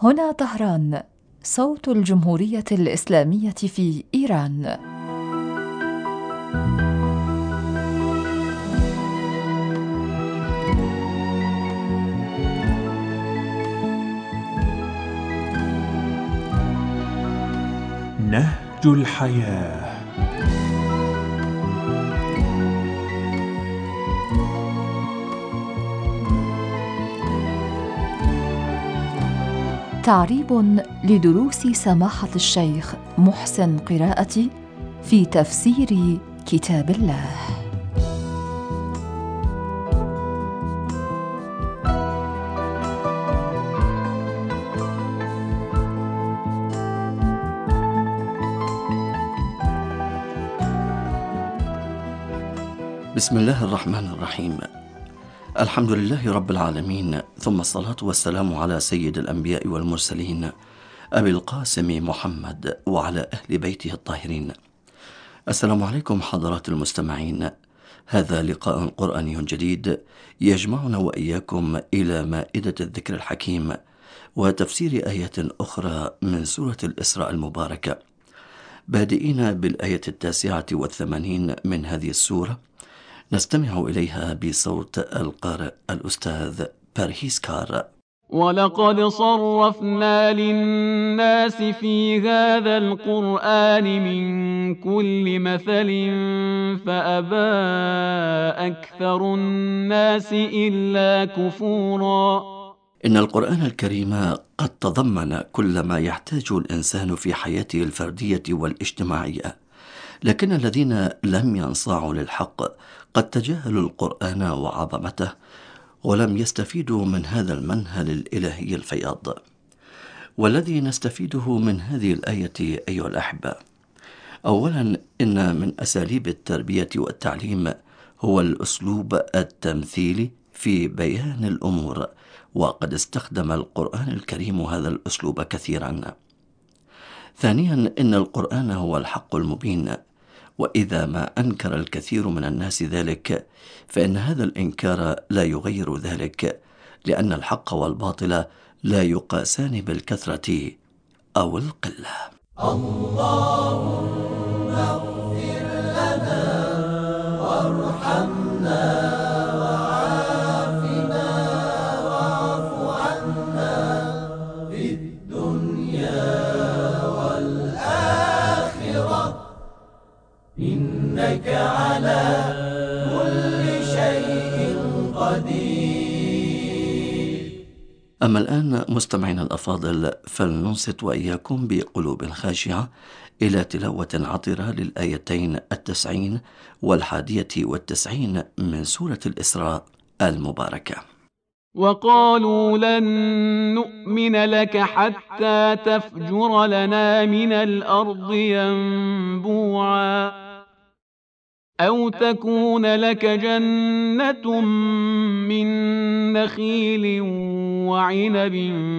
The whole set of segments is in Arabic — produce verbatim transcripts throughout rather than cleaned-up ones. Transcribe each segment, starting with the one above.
هنا طهران، صوت الجمهورية الإسلامية في إيران. نهج الحياة. تعريب لدروس سماحة الشيخ محسن قراءتي في تفسير كتاب الله. بسم الله الرحمن الرحيم. الحمد لله رب العالمين، ثم الصلاة والسلام على سيد الأنبياء والمرسلين أبي القاسم محمد وعلى أهل بيته الطاهرين. السلام عليكم حضرات المستمعين. هذا لقاء قرآني جديد يجمعنا وإياكم إلى مائدة الذكر الحكيم وتفسير آية أخرى من سورة الإسراء المباركة، بادئين بالآية التاسعة والثمانين من هذه السورة. نستمع إليها بصوت القارئ الأستاذ بارهيس كار. ولقد صرفنا للناس في هذا القرآن من كل مثل فأبى أكثر الناس إلا كفورا. إن القرآن الكريم قد تضمن كل ما يحتاجه الإنسان في حياته الفردية والاجتماعية، لكن الذين لم ينصاعوا للحق قد تجاهلوا القرآن وعظمته ولم يستفيدوا من هذا المنهل الإلهي الفياض. والذي نستفيده من هذه الآية أيها الأحبة، أولا إن من أساليب التربية والتعليم هو الأسلوب التمثيلي في بيان الأمور، وقد استخدم القرآن الكريم هذا الأسلوب كثيرا. ثانيا إن القرآن هو الحق المبين، وإذا ما أنكر الكثير من الناس ذلك فإن هذا الإنكار لا يغير ذلك، لأن الحق والباطل لا يقاسان بالكثرة أو القلة. اللهم اغفر لنا وارحمنا وعافنا واعف عنا في الدنيا والآخرة إنك على كل شيء قدير. أما الآن مستمعين الأفاضل، فلننصت وإياكم بقلوب خاشعة إلى تلاوة عطرة للآيتين التسعين والحادية والتسعين من سورة الإسراء المباركة. وقالوا لن نؤمن لك حتى تفجر لنا من الأرض ينبوعا أو تكون لك جنة من نخيل وعنب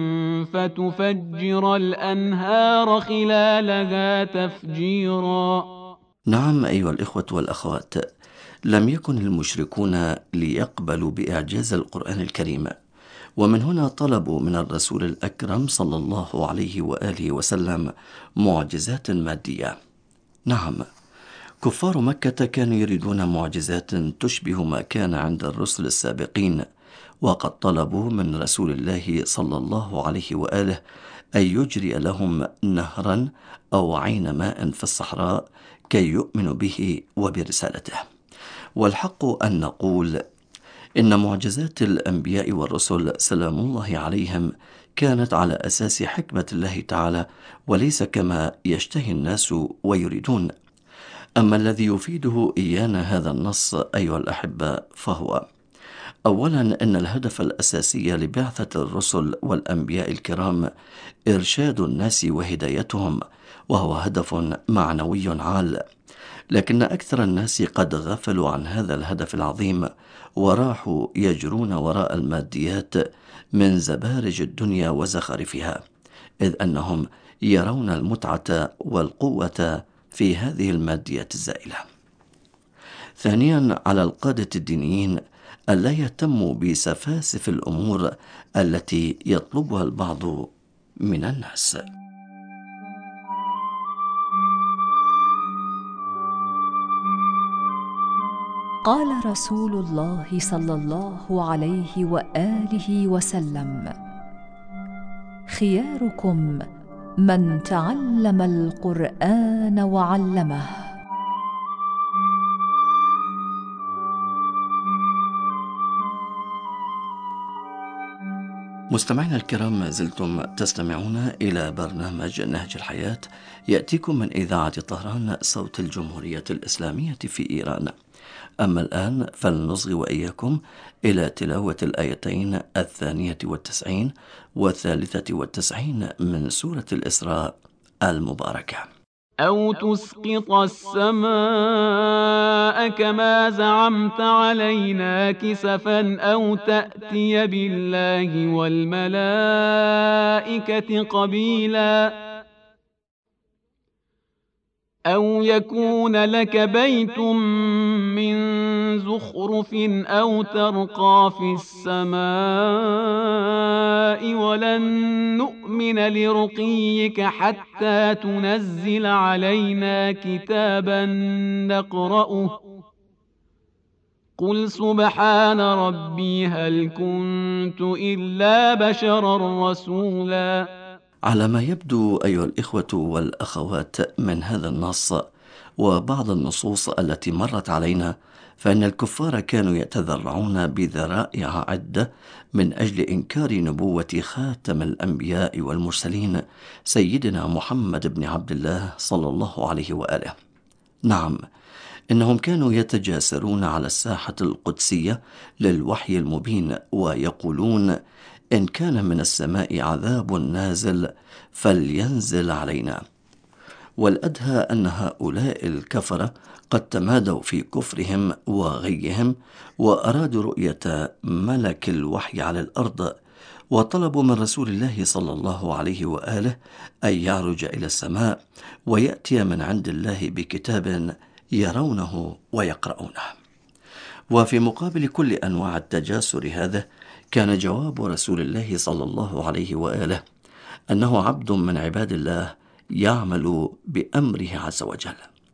فتفجر الأنهار خلالها تفجيرا. نعم أيها الإخوة والأخوات، لم يكن المشركون ليقبلوا بإعجاز القرآن الكريم، ومن هنا طلبوا من الرسول الأكرم صلى الله عليه وآله وسلم معجزات مادية. نعم، كفار مكة كانوا يريدون معجزات تشبه ما كان عند الرسل السابقين، وقد طلبوا من رسول الله صلى الله عليه وآله أن يجري لهم نهرا أو عين ماء في الصحراء كي يؤمنوا به وبرسالته. والحق أن نقول إن معجزات الأنبياء والرسل سلام الله عليهم كانت على أساس حكمة الله تعالى، وليس كما يشتهي الناس ويريدون. أما الذي يفيده إيانا هذا النص أيها الأحبة فهو أولا أن الهدف الأساسي لبعثة الرسل والأنبياء الكرام إرشاد الناس وهدايتهم، وهو هدف معنوي عال، لكن أكثر الناس قد غفلوا عن هذا الهدف العظيم وراحوا يجرون وراء الماديات من زبارج الدنيا وزخارفها، إذ أنهم يرون المتعة والقوة في هذه الماديات الزائلة. ثانيا، على القادة الدينيين ألا يهتموا بسفاسف الأمور التي يطلبها البعض من الناس. قال رسول الله صلى الله عليه وآله وسلم: خياركم من تعلم القرآن وعلمه. مستمعينا الكرام، ما زلتم تستمعون إلى برنامج نهج الحياة يأتيكم من إذاعة طهران صوت الجمهورية الإسلامية في إيران. أما الآن فلنصغي وإياكم إلى تلاوة الآيتين الثانية والتسعين والثالثة والتسعين من سورة الإسراء المباركة. أو تسقط السماء كما زعمت علينا كسفا أو تأتي بالله والملائكة قبيلا أو يكون لك بيت من زخرف أو ترقى في السماء ولن نؤمن لرقيك حتى تنزل علينا كتابا نقرأه قل سبحان ربي هل كنت إلا بشرا رسولا. على ما يبدو أيها الإخوة والأخوات من هذا النص وبعض النصوص التي مرت علينا، فإن الكفار كانوا يتذرعون بذرائع عدة من أجل إنكار نبوة خاتم الأنبياء والمرسلين سيدنا محمد بن عبد الله صلى الله عليه وآله. نعم، إنهم كانوا يتجاسرون على الساحة القدسية للوحي المبين ويقولون: إن كان من السماء عذاب نازل فلينزل علينا. والأدهى أن هؤلاء الكفرة قد تمادوا في كفرهم وغيهم وأرادوا رؤية ملك الوحي على الأرض، وطلبوا من رسول الله صلى الله عليه وآله أن يعرج إلى السماء ويأتي من عند الله بكتاب يرونه ويقرؤونه. وفي مقابل كل أنواع التجاسر هذا كان جواب رسول الله صلى الله عليه وآله أنه عبد من عباد الله يعمل بأمره عز وجل.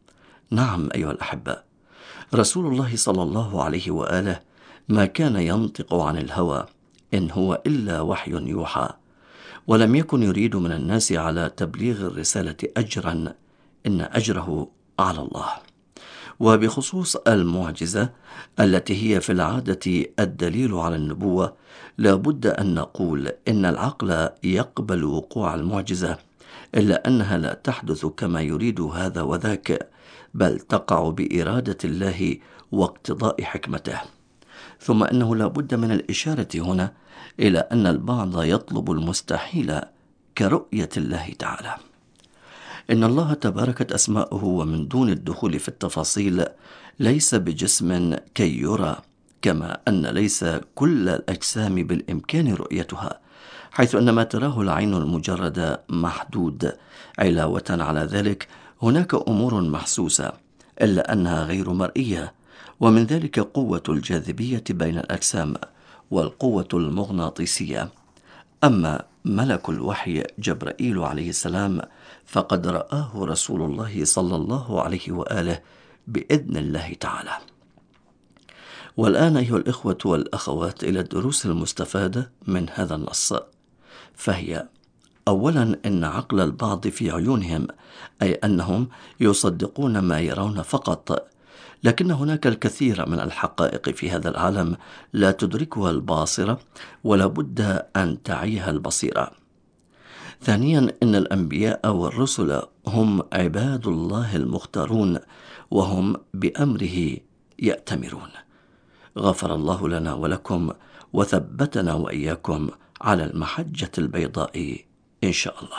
نعم أيها الأحبة، رسول الله صلى الله عليه وآله ما كان ينطق عن الهوى، إن هو إلا وحي يوحى، ولم يكن يريد من الناس على تبليغ الرسالة أجرا، إن أجره على الله. وبخصوص المعجزة التي هي في العادة الدليل على النبوة، لابد أن نقول إن العقل يقبل وقوع المعجزة، إلا أنها لا تحدث كما يريد هذا وذاك، بل تقع بإرادة الله واقتضاء حكمته. ثم أنه لابد من الإشارة هنا إلى أن البعض يطلب المستحيل كرؤية الله تعالى. إن الله تباركت أسماؤه، ومن دون الدخول في التفاصيل ليس بجسم كي يرى، كما أن ليس كل الأجسام بالإمكان رؤيتها، حيث أن ما تراه العين المجردة محدود. علاوة على ذلك هناك أمور محسوسة إلا أنها غير مرئية، ومن ذلك قوة الجاذبية بين الأجسام والقوة المغناطيسية. أما ملك الوحي جبرائيل عليه السلام فقد رآه رسول الله صلى الله عليه وآله بإذن الله تعالى. والآن أيها الإخوة والأخوات إلى الدروس المستفادة من هذا النص، فهي: أولا، إن عقل البعض في عيونهم، أي أنهم يصدقون ما يرون فقط، لكن هناك الكثير من الحقائق في هذا العالم لا تدركها الباصرة ولا بد أن تعيها البصيرة. ثانيا، إن الأنبياء والرسل هم عباد الله المختارون، وهم بأمره يأتمرون. غفر الله لنا ولكم وثبتنا وإياكم على المحجة البيضاء إن شاء الله.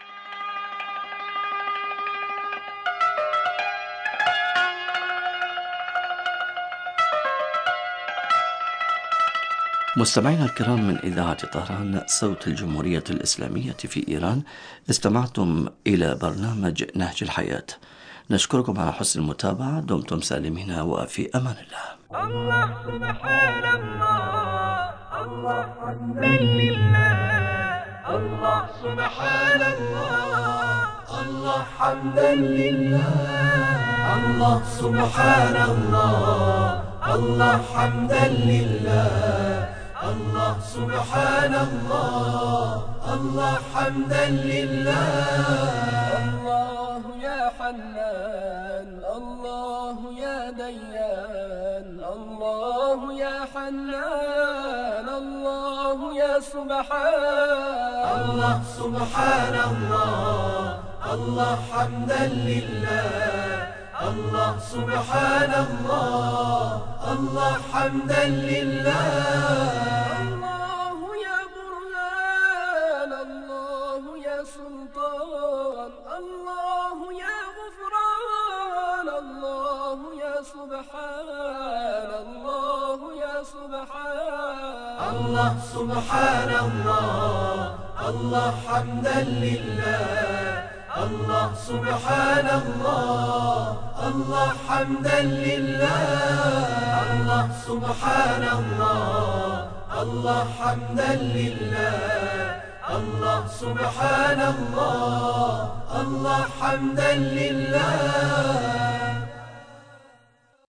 مستمعينا الكرام من إذاعة طهران صوت الجمهورية الإسلامية في إيران، استمعتم إلى برنامج نهج الحياة. نشكركم على حسن المتابعة، دمتم سالمين وفي أمان الله. الله سبحان الله، الله أكبر لله، الله سبحان الله، الله حمدا لله، الله سبحان الله، الله حمدا لله، الله سبحان الله، الله حمدا لله. الله يا حنان، الله يا ديان، الله يا حنان، الله يا سبحان، الله سبحان الله، الله حمدا لله، الله سبحان الله، الله حمدا لله. الله يا برهان، الله يا سلطان، الله يا غفران، الله يا سبحان، الله يا سبحان، الله سبحان الله، الله حمدا لله، الله سبحان الله، الله حمدا لله. الله سبحان الله، الله حمدا لله، الله سبحان الله، الله حمدا لله.